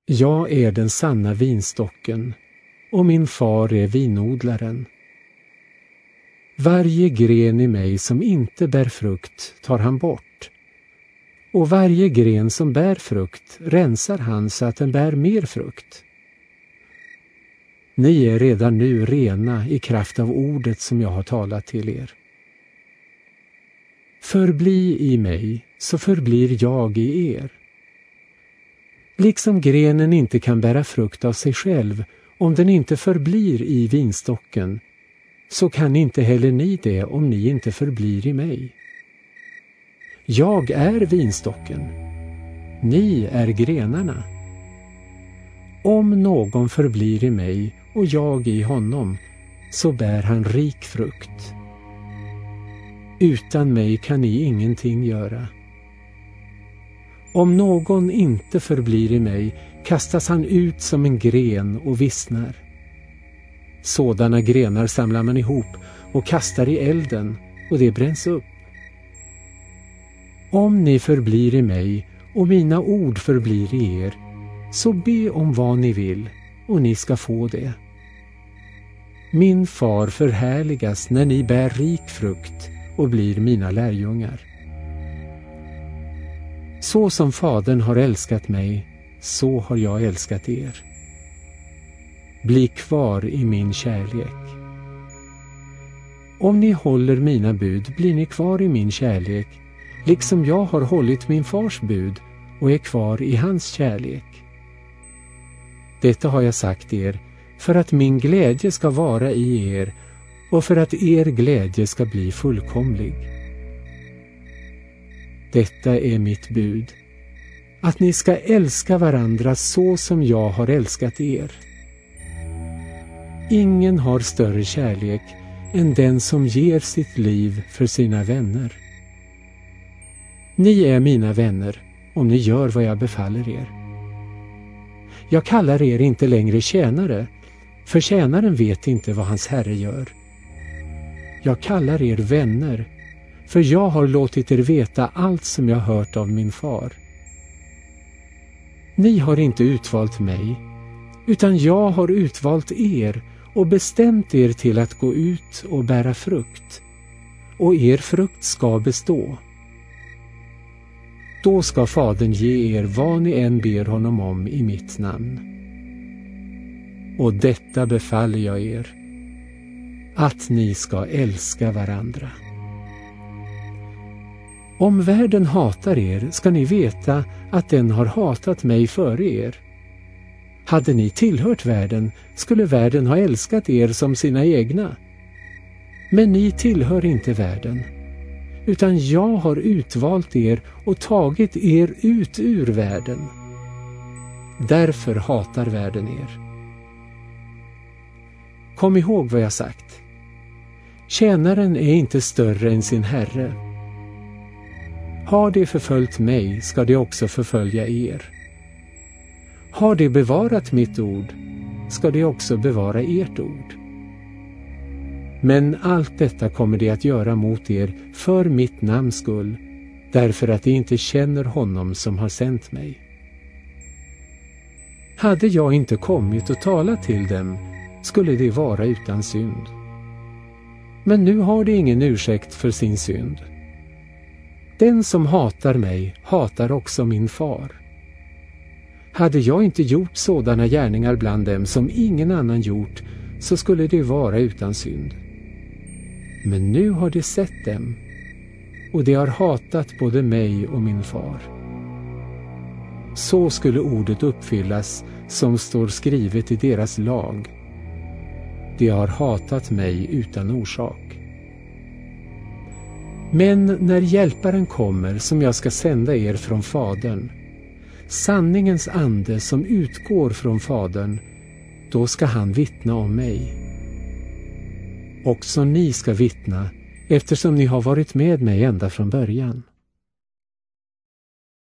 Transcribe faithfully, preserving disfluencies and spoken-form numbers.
Jag är den sanna vinstocken, och min far är vinodlaren. Varje gren i mig som inte bär frukt tar han bort, och varje gren som bär frukt rensar han så att den bär mer frukt. Ni är redan nu rena i kraft av ordet som jag har talat till er. Förbli i mig, så förblir jag i er. Liksom grenen inte kan bära frukt av sig själv om den inte förblir i vinstocken, så kan inte heller ni det om ni inte förblir i mig. Jag är vinstocken, ni är grenarna. Om någon förblir i mig och jag i honom, så bär han rik frukt. Utan mig kan ni ingenting göra. Om någon inte förblir i mig, kastas han ut som en gren och vissnar. Sådana grenar samlar man ihop och kastar i elden, och det bränns upp. Om ni förblir i mig och mina ord förblir i er, så be om vad ni vill, och ni ska få det. Min far förhärligas när ni bär rik frukt och blir mina lärjungar. Så som Fadern har älskat mig, så har jag älskat er. Bli kvar i min kärlek. Om ni håller mina bud blir ni kvar i min kärlek, liksom jag har hållit min fars bud och är kvar i hans kärlek. Detta har jag sagt er för att min glädje ska vara i er och för att er glädje ska bli fullkomlig. Detta är mitt bud, att ni ska älska varandra så som jag har älskat er. Ingen har större kärlek än den som ger sitt liv för sina vänner. Ni är mina vänner om ni gör vad jag befaller er. Jag kallar er inte längre tjänare, för tjänaren vet inte vad hans herre gör. Jag kallar er vänner, för jag har låtit er veta allt som jag hört av min far. Ni har inte utvalt mig, utan jag har utvalt er och bestämt er till att gå ut och bära frukt, och er frukt ska bestå. Då ska Fadern ge er vad ni än ber honom om i mitt namn. Och detta befaller jag er, att ni ska älska varandra. Om världen hatar er ska ni veta att den har hatat mig före er. Hade ni tillhört världen skulle världen ha älskat er som sina egna. Men ni tillhör inte världen, utan jag har utvalt er och tagit er ut ur världen. Därför hatar världen er. Kom ihåg vad jag sagt. Tjänaren är inte större än sin herre. Har de förföljt mig ska de också förfölja er. Har de bevarat mitt ord ska de också bevara ert ord. Men allt detta kommer de att göra mot er för mitt namns skull, därför att de inte känner honom som har sänt mig. Hade jag inte kommit och talat till dem skulle de vara utan synd. Men nu har de ingen ursäkt för sin synd. Den som hatar mig hatar också min far. Hade jag inte gjort sådana gärningar bland dem som ingen annan gjort, så skulle de vara utan synd. Men nu har de sett dem, och de har hatat både mig och min far. Så skulle ordet uppfyllas som står skrivet i deras lag. De har hatat mig utan orsak. Men när hjälparen kommer som jag ska sända er från Fadern, sanningens ande som utgår från Fadern, då ska han vittna om mig. Också ni ska vittna, eftersom ni har varit med mig ända från början.